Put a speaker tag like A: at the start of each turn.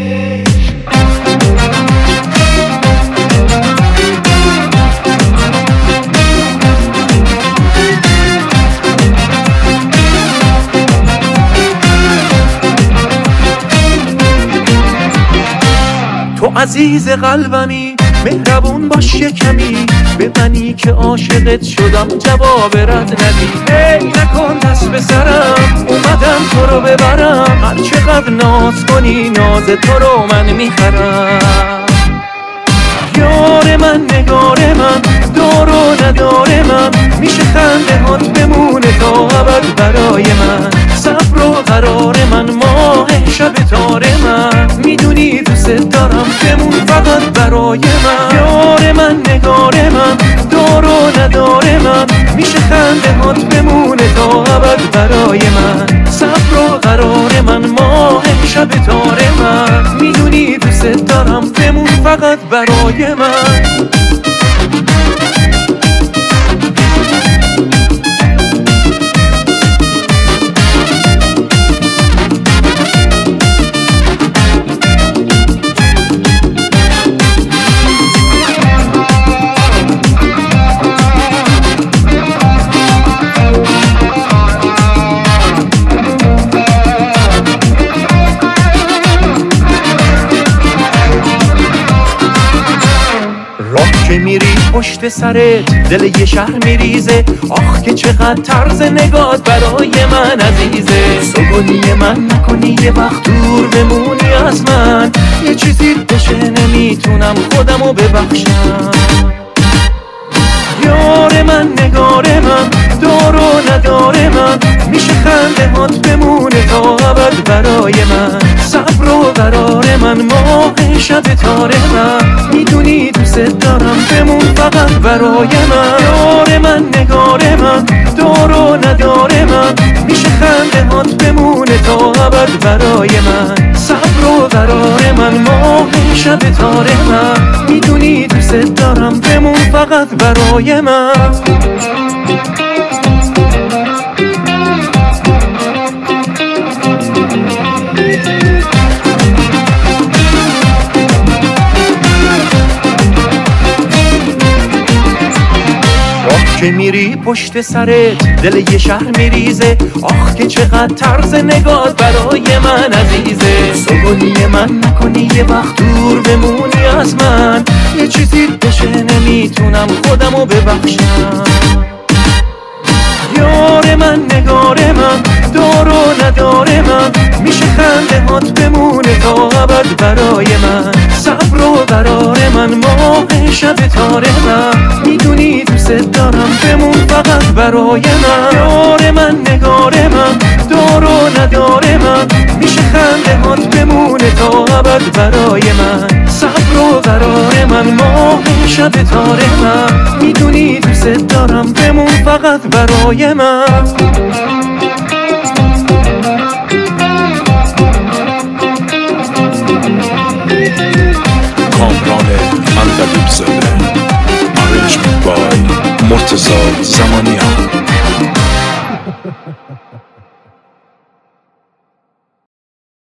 A: تو عزیز قلبمی، مهربون باش کمی، به منی که عاشقت شدم جواب رد ندی. هی نکن دست به سرم، اومدم تو رو ببرم، هر چقدر ناز کنی ناز تو رو من میخرم. یار من، نگار من، دار و ندار من، میشه خنده هات بمونه تا ابد برای من. صبر و قرار من، ماه شب تار من، میدونی دوست دارم بمون فقط برای من. یار من، نگار من، دار و ندار من، میشه خنده هات بمونه تا ابد برای من. صبر و قرار من، ماه شب تار من، میدونی دوست دارم بمون فقط برای من. که میری پشت سرت دل یه شهر میریزه، آخ که چقدر طرز نگات برای من عزیزه. سوگلی من نکنی یه وقت دور بمونی از من، یه چیزی بشه نمیتونم خودمو ببخشم. یار من، نگار من، دار و ندار من، میشه خنده هات بمونه تا ابد برای من. صبر و قرار من، ماه شب تار من، میدونی دوست دارم بمون فقط برای من. یار من، نگار من، دار و ندار من، میشه خنده هات بمونه تا ابد برای من. صبر و قرار من، ماه شب تار من، میدونی دوست دارم بمون فقط برای من. که میری پشت سرت دل یه شهر میریزه، آخ که چقدر طرز نگات برای من عزیزه. سوگلی من نکنی یه وقت دور بمونی از من، یه چیزی بشه نمیتونم خودمو ببخشم. یار من، نگار من، دار و ندار من، میشه خنده هات بمونه تا ابد برای من. صبر و قرار من، ماه شب تار من، میدونی دوست دارم بمون فقط برای من. یار من، نگار من، دار و ندار من، میشه خنده هات بمونه تا ابد برای من. صبر و قرار من، ماه شب تار من، میدونی دوست دارم بمون فقط برای من.
B: کامران اندلیب زاده، Arrangement by مرتضی زمانیان.